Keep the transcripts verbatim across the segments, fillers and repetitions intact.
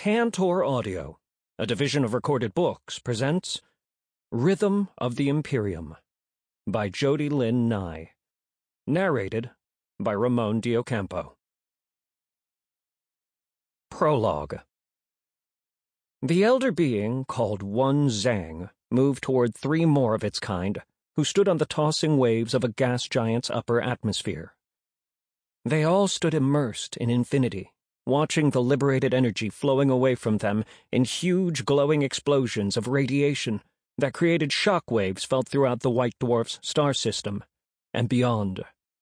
Tantor Audio, a division of Recorded Books, presents Rhythm of the Imperium by Jody Lynn Nye. Narrated by Ramon Diocampo. Prologue. The elder being, called One Zhang, moved toward three more of its kind, who stood on the tossing waves of a gas giant's upper atmosphere. They all stood immersed in infinity, watching the liberated energy flowing away from them in huge glowing explosions of radiation that created shock waves felt throughout the White Dwarf's star system and beyond.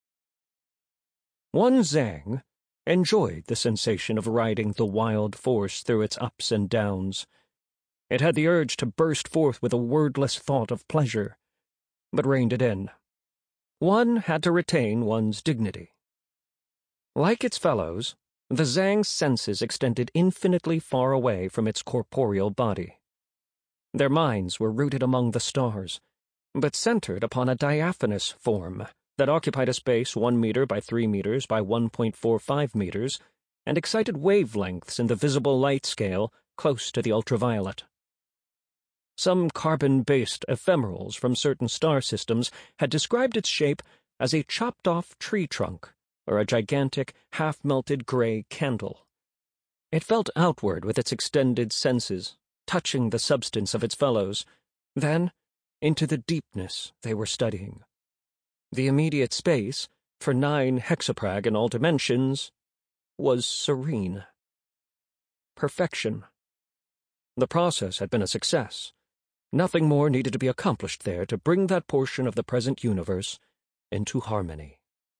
One Zhang enjoyed the sensation of riding the wild force through its ups and downs. It had the urge to burst forth with a wordless thought of pleasure, but reined it in. One had to retain one's dignity. Like its fellows, the Zhang's senses extended infinitely far away from its corporeal body. Their minds were rooted among the stars, but centered upon a diaphanous form that occupied a space one meter by three meters by one point four five meters and excited wavelengths in the visible light scale close to the ultraviolet. Some carbon-based ephemerals from certain star systems had described its shape as a chopped-off tree trunk, or a gigantic, half-melted gray candle. It felt outward with its extended senses, touching the substance of its fellows, then into the deepness they were studying. The immediate space, for nine hexaprag in all dimensions, was serene. Perfection. The process had been a success. Nothing more needed to be accomplished there to bring that portion of the present universe into harmony.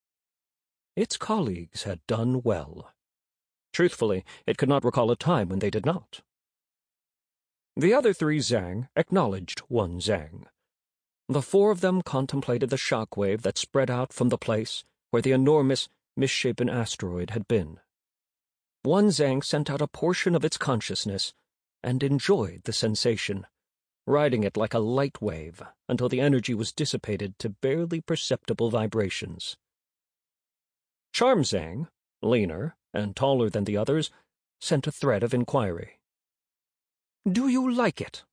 Its colleagues had done well. Truthfully, it could not recall a time when they did not. The other three Zhang acknowledged One Zhang. The four of them contemplated the shock wave that spread out from the place where the enormous, misshapen asteroid had been. One Zhang sent out a portion of its consciousness and enjoyed the sensation, riding it like a light wave until the energy was dissipated to barely perceptible vibrations. Charm Zhang, leaner and taller than the others, sent a thread of inquiry. "Do you like it?"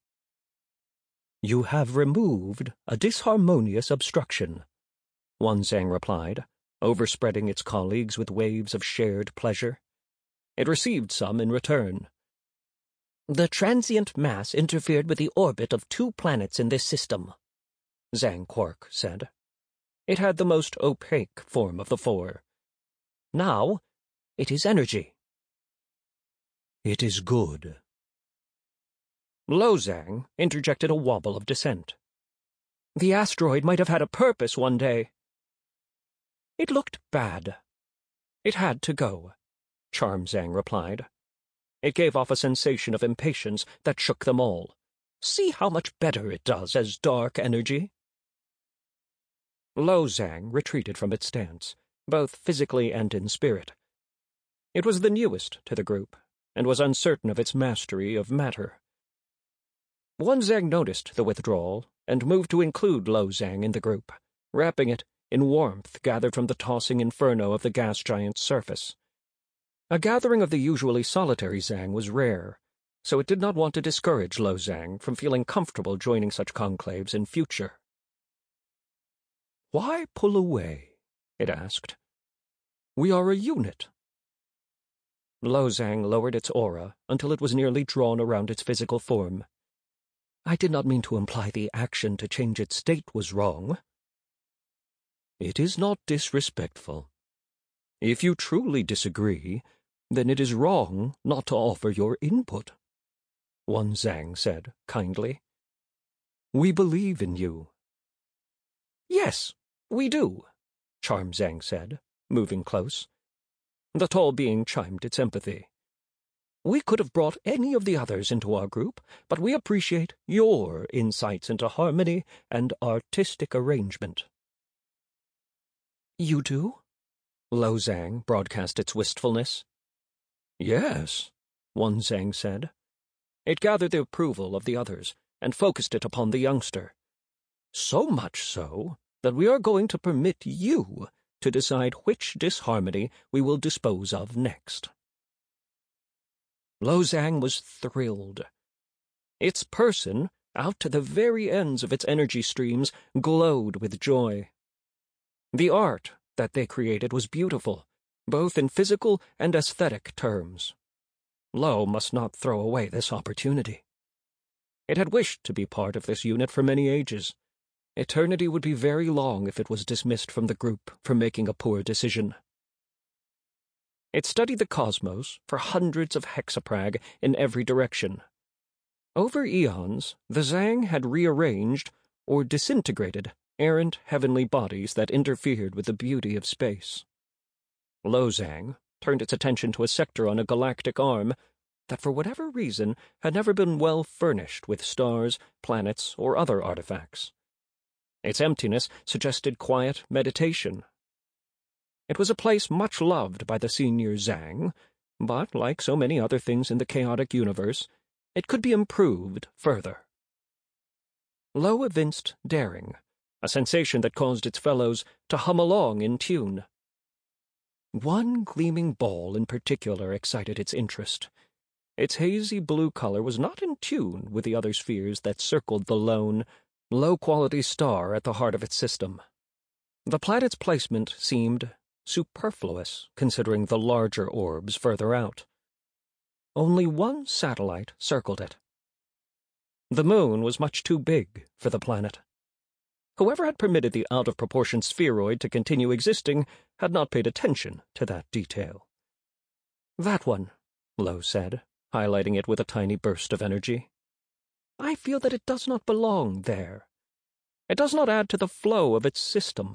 "You have removed a disharmonious obstruction," One Zhang replied, overspreading its colleagues with waves of shared pleasure. It received some in return. "The transient mass interfered with the orbit of two planets in this system," Zhang Quark said. It had the most opaque form of the four. "Now, it is energy." "It is good." Lo Zhang interjected a wobble of dissent. "The asteroid might have had a purpose one day." "It looked bad. It had to go," Charm Zhang replied. It gave off a sensation of impatience that shook them all. "See how much better it does as dark energy." Lo Zhang retreated from its stance, both physically and in spirit. It was the newest to the group, and was uncertain of its mastery of matter. One Zhang noticed the withdrawal, and moved to include Lo Zhang in the group, wrapping it in warmth gathered from the tossing inferno of the gas giant's surface. A gathering of the usually solitary Zhang was rare, so it did not want to discourage Lo Zhang from feeling comfortable joining such conclaves in future. "Why pull away?" it asked. "We are a unit." Lo Zhang lowered its aura until it was nearly drawn around its physical form. "I did not mean to imply the action to change its state was wrong." "It is not disrespectful. If you truly disagree, then it is wrong not to offer your input," One Zhang said kindly. "We believe in you." "Yes, we do," Charm Zhang said, moving close. The tall being chimed its empathy. "We could have brought any of the others into our group, but we appreciate your insights into harmony and artistic arrangement." "You do?" Lo Zhang broadcast its wistfulness. "Yes," One Zhang said. It gathered the approval of the others and focused it upon the youngster. "So much so that we are going to permit you to decide which disharmony we will dispose of next." Lo Zhang was thrilled. Its person, out to the very ends of its energy streams, glowed with joy. The art that they created was beautiful, both in physical and aesthetic terms. Lo must not throw away this opportunity. It had wished to be part of this unit for many ages. Eternity would be very long if it was dismissed from the group for making a poor decision. It studied the cosmos for hundreds of hexaprag in every direction. Over eons, the Zhang had rearranged or disintegrated errant heavenly bodies that interfered with the beauty of space. Lo Zhang turned its attention to a sector on a galactic arm that for whatever reason had never been well furnished with stars, planets, or other artifacts. Its emptiness suggested quiet meditation. It was a place much loved by the senior Zhang, but, like so many other things in the chaotic universe, it could be improved further. Lo evinced daring, a sensation that caused its fellows to hum along in tune. One gleaming ball in particular excited its interest. Its hazy blue color was not in tune with the other spheres that circled the lone, low-quality star at the heart of its system. The planet's placement seemed superfluous, considering the larger orbs further out. Only one satellite circled it. The moon was much too big for the planet. Whoever had permitted the out-of-proportion spheroid to continue existing had not paid attention to that detail. "That one," Lo said, highlighting it with a tiny burst of energy. "I feel that it does not belong there. It does not add to the flow of its system."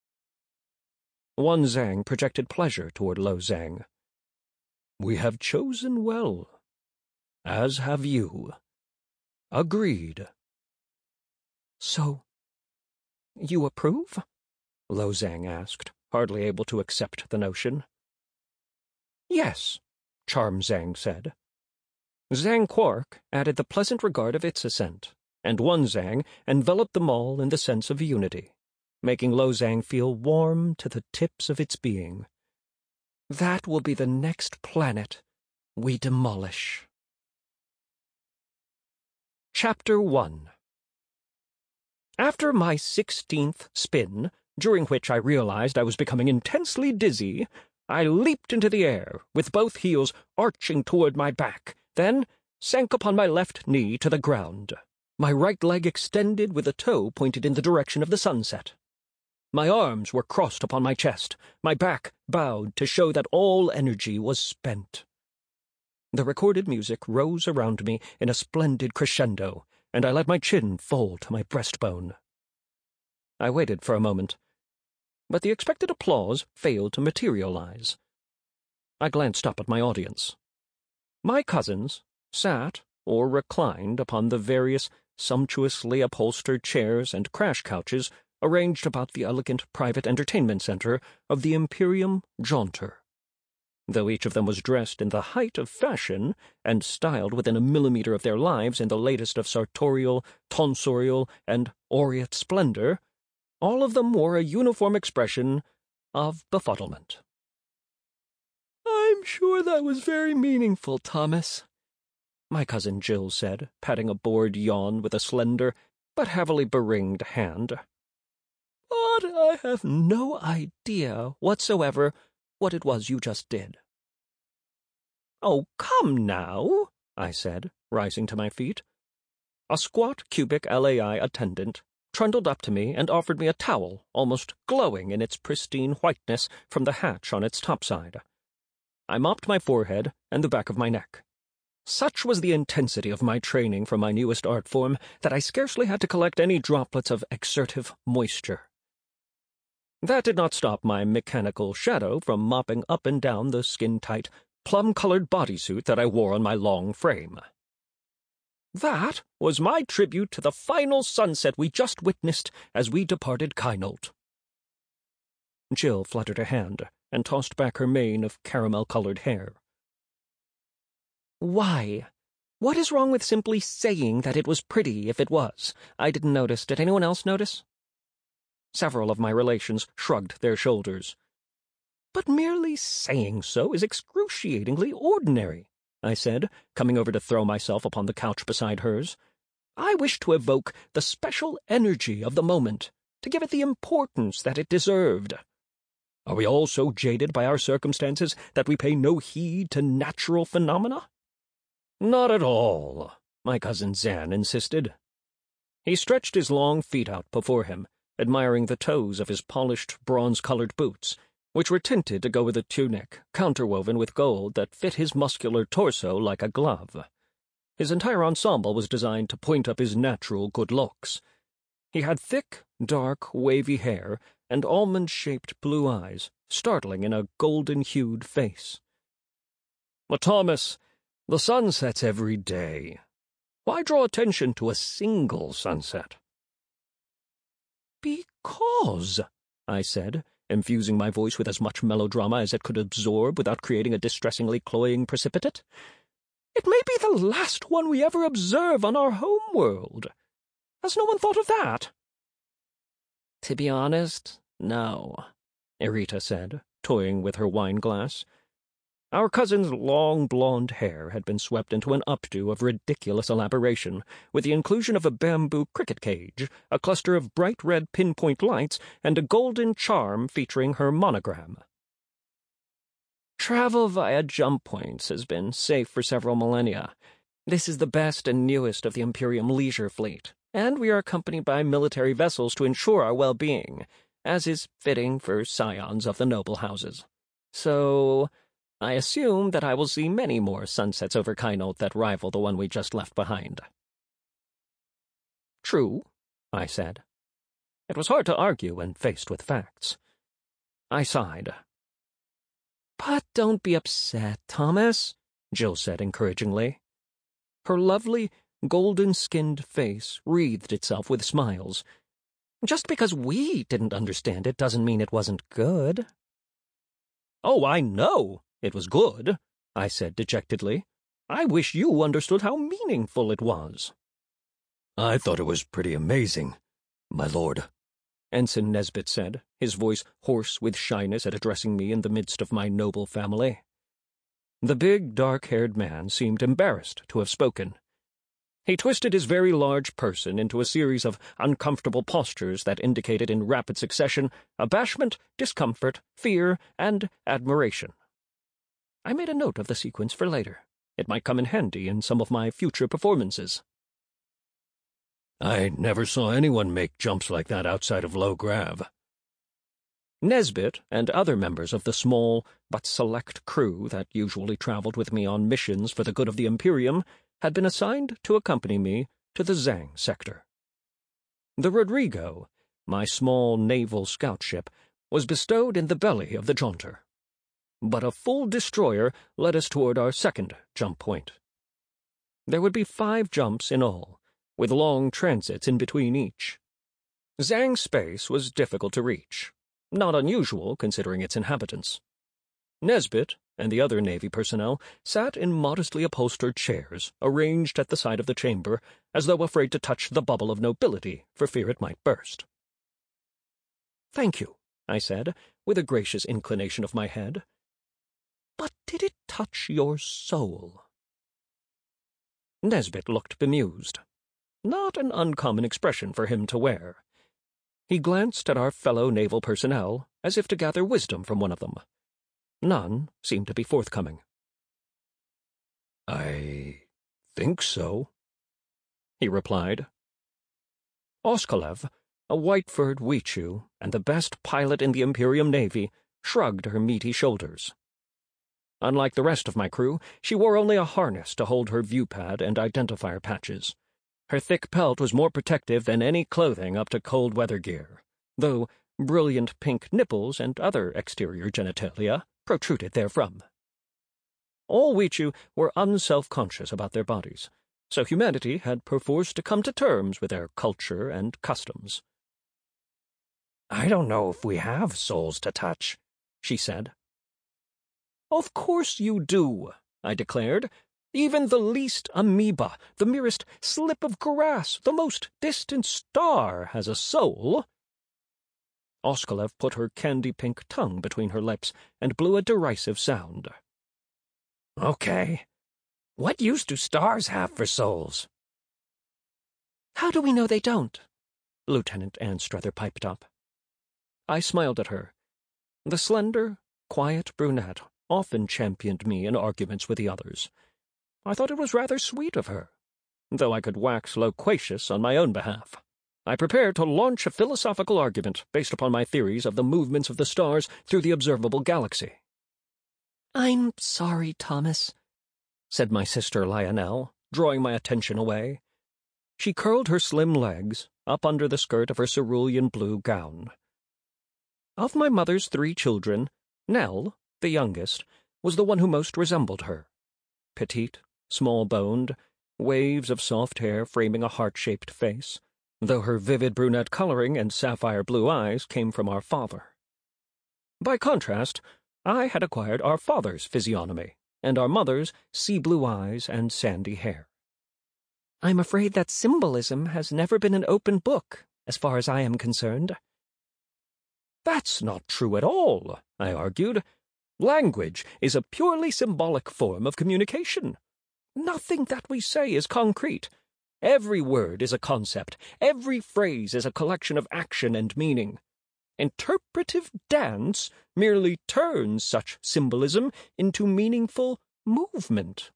One Zhang projected pleasure toward Lo Zhang. "We have chosen well, as have you. Agreed." "So, you approve?" Lo Zhang asked, hardly able to accept the notion. "Yes," Charm Zhang said. Zhang Quark added the pleasant regard of its assent, and one Zhang enveloped them all in the sense of unity, making Lo Zhang feel warm to the tips of its being. "That will be the next planet we demolish." Chapter one. After my sixteenth spin, during which I realized I was becoming intensely dizzy, I leaped into the air, with both heels arching toward my back, then sank upon my left knee to the ground. My right leg extended with a toe pointed in the direction of the sunset. My arms were crossed upon my chest, my back bowed to show that all energy was spent. The recorded music rose around me in a splendid crescendo, and I let my chin fall to my breastbone. I waited for a moment, but the expected applause failed to materialize. I glanced up at my audience. My cousins sat or reclined upon the various sumptuously upholstered chairs and crash couches arranged about the elegant private entertainment center of the Imperium Jaunter. Though each of them was dressed in the height of fashion and styled within a millimeter of their lives in the latest of sartorial, tonsorial, and aureate splendor, all of them wore a uniform expression of befuddlement. "I'm sure that was very meaningful, Thomas," my cousin Jill said, patting a bored yawn with a slender but heavily beringed hand. "But I have no idea whatsoever what it was you just did." "Oh, come now," I said, rising to my feet. A squat cubic L A I attendant trundled up to me and offered me a towel, almost glowing in its pristine whiteness from the hatch on its topside. I mopped my forehead and the back of my neck. Such was the intensity of my training for my newest art form that I scarcely had to collect any droplets of exertive moisture. That did not stop my mechanical shadow from mopping up and down the skin-tight, plum-colored bodysuit that I wore on my long frame. That was my tribute to the final sunset we just witnessed as we departed Kynolt. Jill fluttered a hand and tossed back her mane of caramel-colored hair. "Why? What is wrong with simply saying that it was pretty if it was? I didn't notice. Did anyone else notice?" Several of my relations shrugged their shoulders. "But merely saying so is excruciatingly ordinary," I said, coming over to throw myself upon the couch beside hers. "I wish to evoke the special energy of the moment, to give it the importance that it deserved. Are we all so jaded by our circumstances that we pay no heed to natural phenomena?" "Not at all," my cousin Zan insisted. He stretched his long feet out before him, admiring the toes of his polished bronze-colored boots, which were tinted to go with a tunic, counterwoven with gold that fit his muscular torso like a glove. His entire ensemble was designed to point up his natural good looks. He had thick, dark, wavy hair and almond-shaped blue eyes, startling in a golden-hued face. "But, Thomas, the sun sets every day. Why draw attention to a single sunset?" "Because," I said, infusing my voice with as much melodrama as it could absorb without creating a distressingly cloying precipitate, "it may be the last one we ever observe on our home world. Has no one thought of that?" "To be honest, no," Irita said, toying with her wine-glass. Our cousin's long blonde hair had been swept into an updo of ridiculous elaboration, with the inclusion of a bamboo cricket cage, a cluster of bright red pinpoint lights, and a golden charm featuring her monogram. "Travel via jump points has been safe for several millennia. This is the best and newest of the Imperium leisure fleet, and we are accompanied by military vessels to ensure our well-being, as is fitting for scions of the noble houses. So I assume that I will see many more sunsets over Kynold that rival the one we just left behind." "True," I said. It was hard to argue when faced with facts. I sighed. "But don't be upset, Thomas," Jill said encouragingly. Her lovely, golden-skinned face wreathed itself with smiles. "Just because we didn't understand it doesn't mean it wasn't good." "Oh, I know it was good," I said dejectedly. "I wish you understood how meaningful it was." "I thought it was pretty amazing, my lord," Ensign Nesbit said, his voice hoarse with shyness at addressing me in the midst of my noble family. The big, dark-haired man seemed embarrassed to have spoken. He twisted his very large person into a series of uncomfortable postures that indicated in rapid succession abashment, discomfort, fear, and admiration. I made a note of the sequence for later. It might come in handy in some of my future performances. "I never saw anyone make jumps like that outside of low grav." Nesbit and other members of the small but select crew that usually traveled with me on missions for the good of the Imperium had been assigned to accompany me to the Zang sector. The Rodrigo, my small naval scout ship, was bestowed in the belly of the Jaunter. But a full destroyer led us toward our second jump point. There would be five jumps in all, with long transits in between each. Zang space was difficult to reach, not unusual considering its inhabitants. Nesbit and the other Navy personnel sat in modestly upholstered chairs arranged at the side of the chamber, as though afraid to touch the bubble of nobility for fear it might burst. "Thank you," I said, with a gracious inclination of my head. "But did it touch your soul?" Nesbit looked bemused. Not an uncommon expression for him to wear. He glanced at our fellow naval personnel, as if to gather wisdom from one of them. None seemed to be forthcoming. "I think so," he replied. Oskalev, a white-furred Wichu and the best pilot in the Imperium Navy, shrugged her meaty shoulders. Unlike the rest of my crew, she wore only a harness to hold her viewpad and identifier patches. Her thick pelt was more protective than any clothing up to cold-weather gear, though brilliant pink nipples and other exterior genitalia protruded therefrom. All Wichu were unself-conscious about their bodies, so humanity had perforce to come to terms with their culture and customs. "I don't know if we have souls to touch," she said. "Of course you do," I declared. "Even the least amoeba, the merest slip of grass, the most distant star has a soul." Oskalev put her candy-pink tongue between her lips and blew a derisive sound. "Okay, What use do stars have for souls? How do we know they don't? Lieutenant Anstruther piped up. I smiled at her. The slender, quiet brunette often championed me in arguments with the others. I thought it was rather sweet of her, though I could wax loquacious on my own behalf. I prepared to launch a philosophical argument based upon my theories of the movements of the stars through the observable galaxy. "I'm sorry, Thomas," said my sister Lionel, drawing my attention away. She curled her slim legs up under the skirt of her cerulean blue gown. Of my mother's three children, Nell, the youngest, was the one who most resembled her. Petite, small-boned, waves of soft hair framing a heart-shaped face, though her vivid brunette coloring and sapphire blue eyes came from our father. By contrast, I had acquired our father's physiognomy, and our mother's sea-blue eyes and sandy hair. I'm afraid that symbolism has never been an open book, as far as I am concerned. That's not true at all, I argued. Language is a purely symbolic form of communication. Nothing that we say is concrete. Every word is a concept. Every phrase is a collection of action and meaning. Interpretive dance merely turns such symbolism into meaningful movement.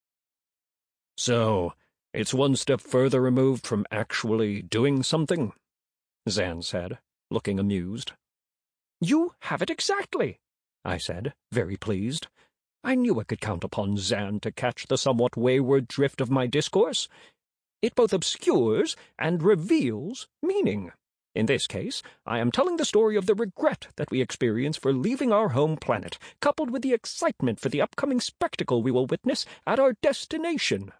So, it's one step further removed from actually doing something, Zan said, looking amused. You have it exactly, I said, very pleased. I knew I could count upon Zan to catch the somewhat wayward drift of my discourse. It both obscures and reveals meaning. In this case, I am telling the story of the regret that we experience for leaving our home planet, coupled with the excitement for the upcoming spectacle we will witness at our destination.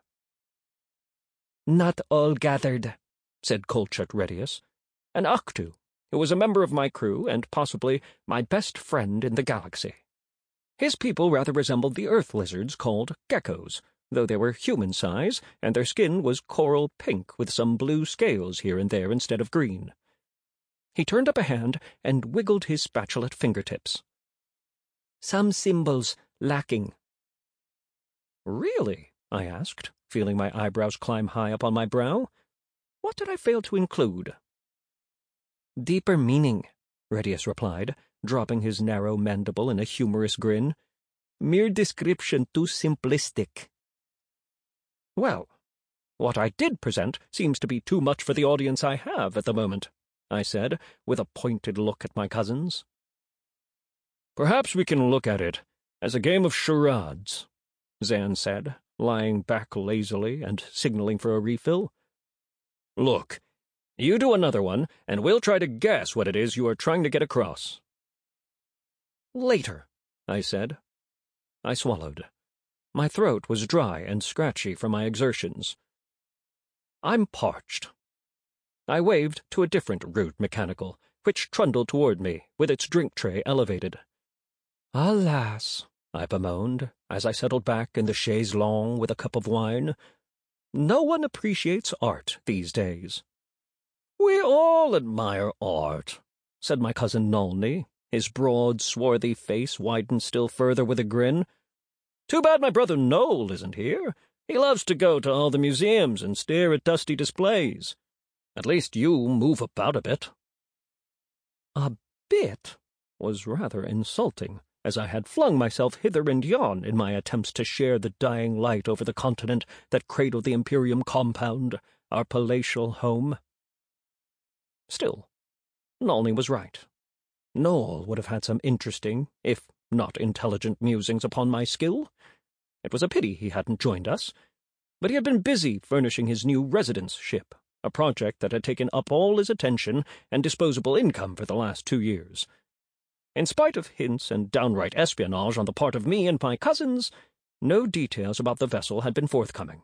Not all gathered, said Kolchak Redius, an Octu, who was a member of my crew and possibly my best friend in the galaxy. His people rather resembled the earth lizards called geckos, though they were human size, and their skin was coral pink with some blue scales here and there instead of green. He turned up a hand and wiggled his spatulate fingertips. Some symbols lacking. Really? I asked, feeling my eyebrows climb high up on my brow. What did I fail to include? Deeper meaning, Redius replied, dropping his narrow mandible in a humorous grin. Mere description too simplistic. Well, what I did present seems to be too much for the audience I have at the moment, I said, with a pointed look at my cousins. Perhaps we can look at it as a game of charades, Zan said, lying back lazily and signaling for a refill. Look, you do another one, and we'll try to guess what it is you are trying to get across. Later, I said. I swallowed. My throat was dry and scratchy from my exertions. I'm parched. I waved to a different rude mechanical, which trundled toward me, with its drink tray elevated. Alas, I bemoaned, as I settled back in the chaise longue with a cup of wine. No one appreciates art these days. We all admire art, said my cousin Nolny. His broad, swarthy face widened still further with a grin. Too bad my brother Noel isn't here. He loves to go to all the museums and stare at dusty displays. At least you move about a bit. A bit was rather insulting, as I had flung myself hither and yon in my attempts to share the dying light over the continent that cradled the Imperium compound, our palatial home. Still, Nolny was right. Noel would have had some interesting, if not intelligent, musings upon my skill. It was a pity he hadn't joined us, but he had been busy furnishing his new residence ship, a project that had taken up all his attention and disposable income for the last two years. In spite of hints and downright espionage on the part of me and my cousins, no details about the vessel had been forthcoming.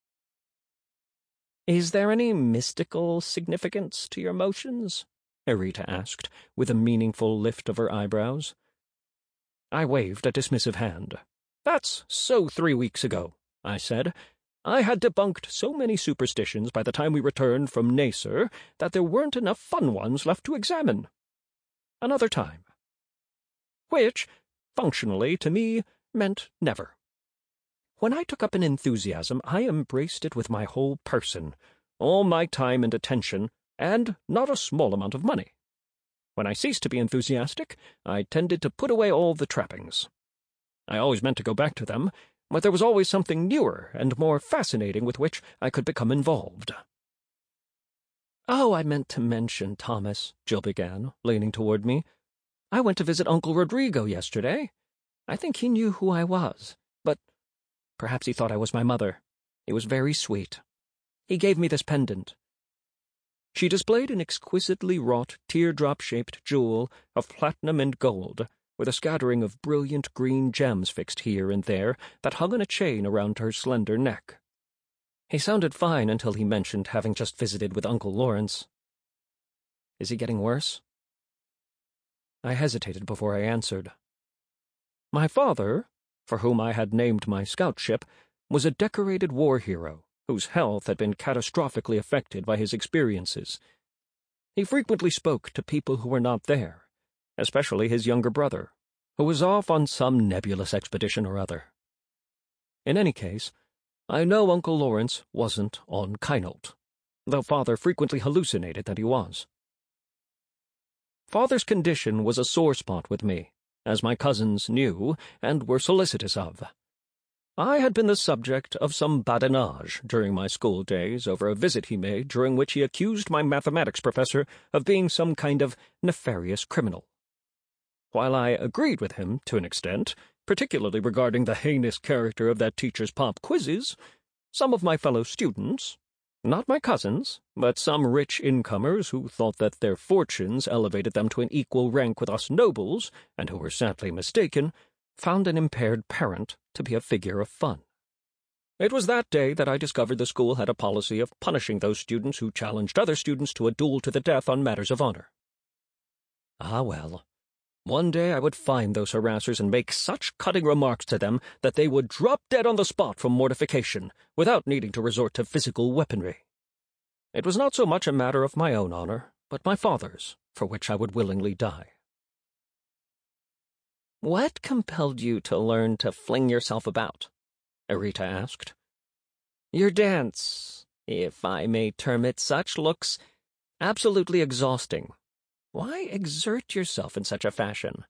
Is there any mystical significance to your motions? Erita asked, with a meaningful lift of her eyebrows. I waved a dismissive hand. That's so three weeks ago, I said. I had debunked so many superstitions by the time we returned from Nacer that there weren't enough fun ones left to examine. Another time. Which, functionally, to me, meant never. When I took up an enthusiasm, I embraced it with my whole person, all my time and attention, and not a small amount of money. When I ceased to be enthusiastic, I tended to put away all the trappings. I always meant to go back to them, but there was always something newer and more fascinating with which I could become involved. "Oh, I meant to mention, Thomas," Jill began, leaning toward me. "I went to visit Uncle Rodrigo yesterday. I think he knew who I was, but perhaps he thought I was my mother. He was very sweet. He gave me this pendant." She displayed an exquisitely wrought, teardrop-shaped jewel of platinum and gold, with a scattering of brilliant green gems fixed here and there that hung on a chain around her slender neck. He sounded fine until he mentioned having just visited with Uncle Lawrence. "Is he getting worse?" I hesitated before I answered. My father, for whom I had named my scout ship, was a decorated war hero whose health had been catastrophically affected by his experiences. He frequently spoke to people who were not there, especially his younger brother, who was off on some nebulous expedition or other. In any case, I know Uncle Lawrence wasn't on Kynolt, though Father frequently hallucinated that he was. Father's condition was a sore spot with me, as my cousins knew and were solicitous of. I had been the subject of some badinage during my school days over a visit he made during which he accused my mathematics professor of being some kind of nefarious criminal. While I agreed with him to an extent, particularly regarding the heinous character of that teacher's pop quizzes, some of my fellow students, not my cousins, but some rich incomers who thought that their fortunes elevated them to an equal rank with us nobles, and who were sadly mistaken, found an impaired parent to be a figure of fun. It was that day that I discovered the school had a policy of punishing those students who challenged other students to a duel to the death on matters of honor. Ah, well, one day I would find those harassers and make such cutting remarks to them that they would drop dead on the spot from mortification, without needing to resort to physical weaponry. It was not so much a matter of my own honor, but my father's, for which I would willingly die. "What compelled you to learn to fling yourself about?" Erita asked. "Your dance, if I may term it such, looks absolutely exhausting. Why exert yourself in such a fashion?"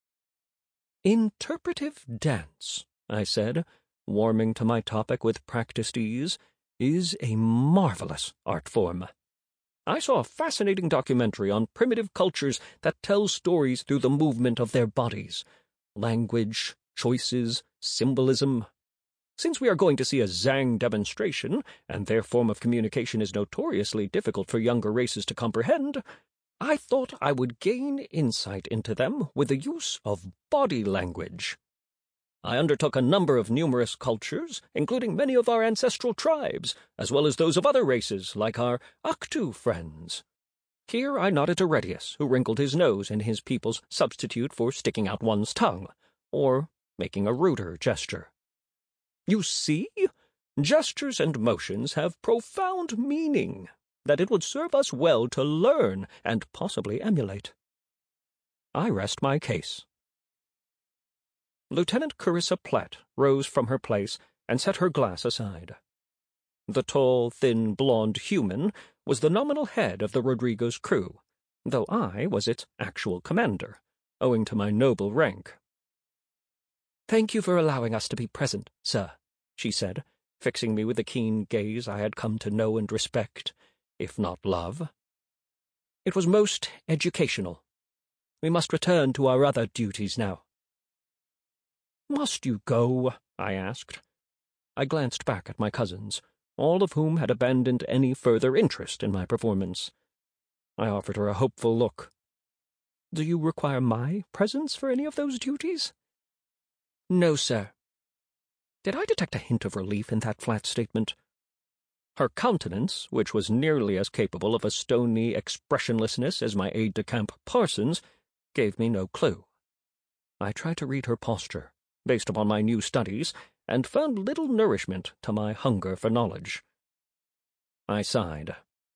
"Interpretive dance," I said, warming to my topic with practiced ease, "is a marvelous art form. I saw a fascinating documentary on primitive cultures that tells stories through the movement of their bodies. Language, choices, symbolism. Since we are going to see a Zhang demonstration, and their form of communication is notoriously difficult for younger races to comprehend, I thought I would gain insight into them with the use of body language. I undertook a number of numerous cultures, including many of our ancestral tribes, as well as those of other races, like our Aktu friends." Here I nodded to Redius, who wrinkled his nose in his people's substitute for sticking out one's tongue, or making a ruder gesture. "You see, gestures and motions have profound meaning that it would serve us well to learn and possibly emulate. I rest my case." Lieutenant Carissa Platt rose from her place and set her glass aside. The tall, thin, blonde human was the nominal head of the Rodrigo's crew, though I was its actual commander, owing to my noble rank. "Thank you for allowing us to be present, sir," she said, fixing me with the keen gaze I had come to know and respect, if not love. "It was most educational. We must return to our other duties now." "Must you go?" I asked. I glanced back at my cousins, all of whom had abandoned any further interest in my performance. I offered her a hopeful look. "Do you require my presence for any of those duties?" "No, sir." Did I detect a hint of relief in that flat statement? Her countenance, which was nearly as capable of a stony expressionlessness as my aide-de-camp Parsons, gave me no clue. I tried to read her posture, based upon my new studies, and found little nourishment to my hunger for knowledge. I sighed.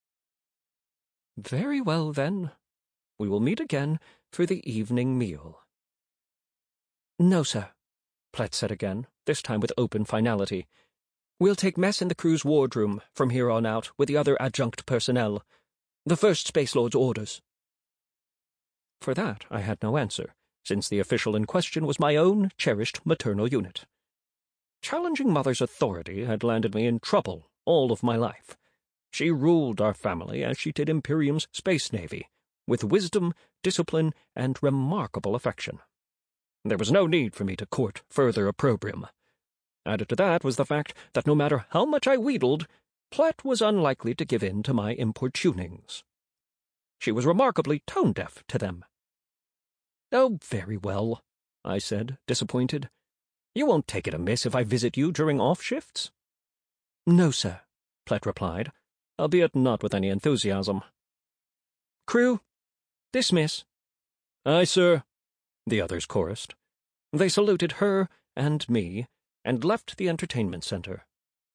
"Very well, then. We will meet again for the evening meal." "No, sir. Plett said again, this time with open finality. "We'll take mess in the crew's wardroom from here on out with the other adjunct personnel. The First Space Lord's orders." For that I had no answer, since the official in question was my own cherished maternal unit. Challenging Mother's authority had landed me in trouble all of my life. She ruled our family as she did Imperium's space navy, with wisdom, discipline, and remarkable affection. There was no need for me to court further opprobrium. Added to that was the fact that no matter how much I wheedled, Plett was unlikely to give in to my importunings. She was remarkably tone-deaf to them. "Oh, very well," I said, disappointed. "You won't take it amiss if I visit you during off-shifts?" "No, sir," Plett replied, albeit not with any enthusiasm. "Crew, dismiss." "Aye, sir," the others chorused. They saluted her and me, and left the entertainment center.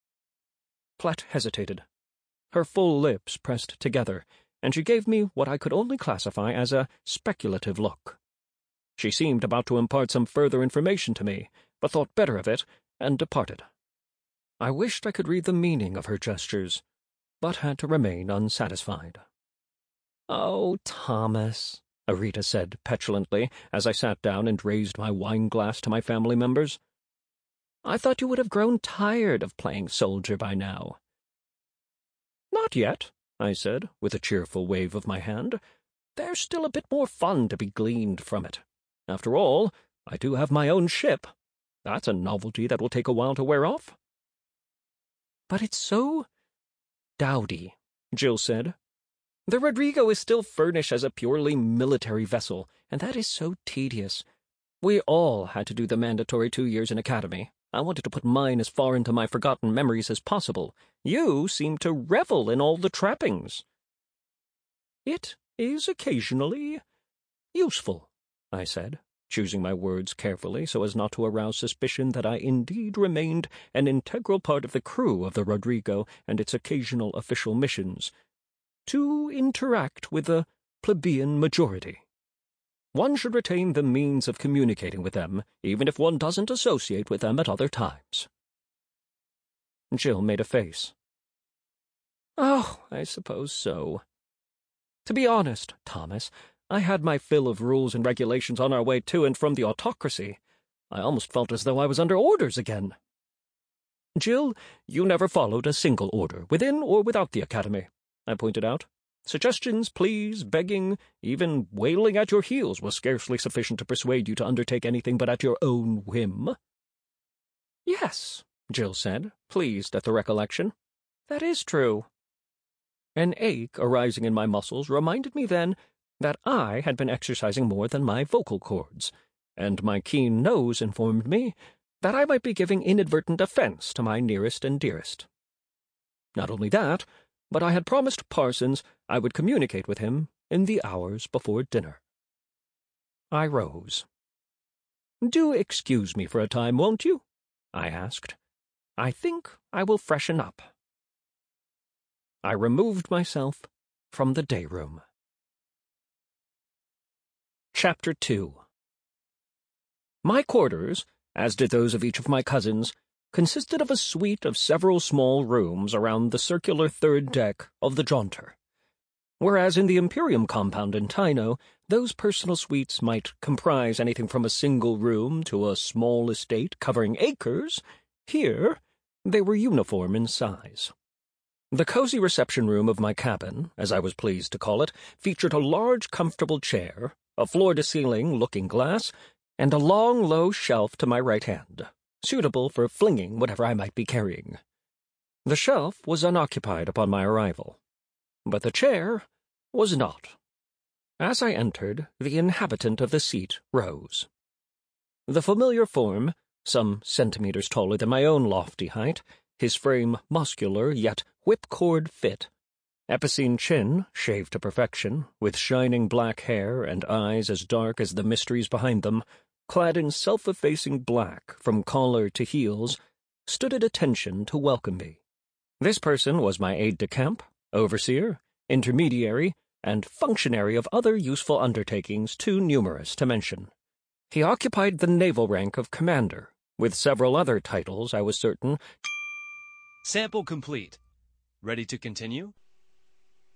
Plett hesitated. Her full lips pressed together, and she gave me what I could only classify as a speculative look. She seemed about to impart some further information to me, but thought better of it, and departed. I wished I could read the meaning of her gestures, but had to remain unsatisfied. "Oh, Thomas," Arita said petulantly, as I sat down and raised my wine-glass to my family members. "I thought you would have grown tired of playing soldier by now." "Not yet," I said, with a cheerful wave of my hand. "There's still a bit more fun to be gleaned from it. After all, I do have my own ship. That's a novelty that will take a while to wear off." "But it's so dowdy," Jill said. "The Rodrigo is still furnished as a purely military vessel, and that is so tedious. We all had to do the mandatory two years in Academy. I wanted to put mine as far into my forgotten memories as possible. You seem to revel in all the trappings." "It is occasionally useful," I said, choosing my words carefully so as not to arouse suspicion that I indeed remained an integral part of the crew of the Rodrigo and its occasional official missions, to interact with the plebeian majority. One should retain the means of communicating with them, even if one doesn't associate with them at other times. Jill made a face. "Oh, I suppose so. To be honest, Thomas, I had my fill of rules and regulations on our way to and from the autocracy. I almost felt as though I was under orders again." "Jill, you never followed a single order, within or without the Academy," I pointed out. "Suggestions, pleas, begging, even wailing at your heels was scarcely sufficient to persuade you to undertake anything but at your own whim." "Yes," Jill said, pleased at the recollection. "That is true." An ache arising in my muscles reminded me then that I had been exercising more than my vocal cords, and my keen nose informed me that I might be giving inadvertent offense to my nearest and dearest. Not only that, but I had promised Parsons I would communicate with him in the hours before dinner. I rose. "Do excuse me for a time, won't you?" I asked. "I think I will freshen up." I removed myself from the day room. Chapter two. My quarters, as did those of each of my cousins, consisted of a suite of several small rooms around the circular third deck of the Jaunter. Whereas in the Imperium compound in Tyno, those personal suites might comprise anything from a single room to a small estate covering acres, here they were uniform in size. The cozy reception room of my cabin, as I was pleased to call it, featured a large, comfortable chair, a floor-to-ceiling looking-glass, and a long, low shelf to my right hand, suitable for flinging whatever I might be carrying. The shelf was unoccupied upon my arrival, but the chair was not. As I entered, the inhabitant of the seat rose. The familiar form, some centimeters taller than my own lofty height, his frame muscular yet whipcord fit, epicene chin shaved to perfection, with shining black hair and eyes as dark as the mysteries behind them, clad in self-effacing black from collar to heels, stood at attention to welcome me. This person was my aide-de-camp, overseer, intermediary, and functionary of other useful undertakings too numerous to mention. He occupied the naval rank of commander, With several other titles, I was certain. Sample complete. Ready to continue?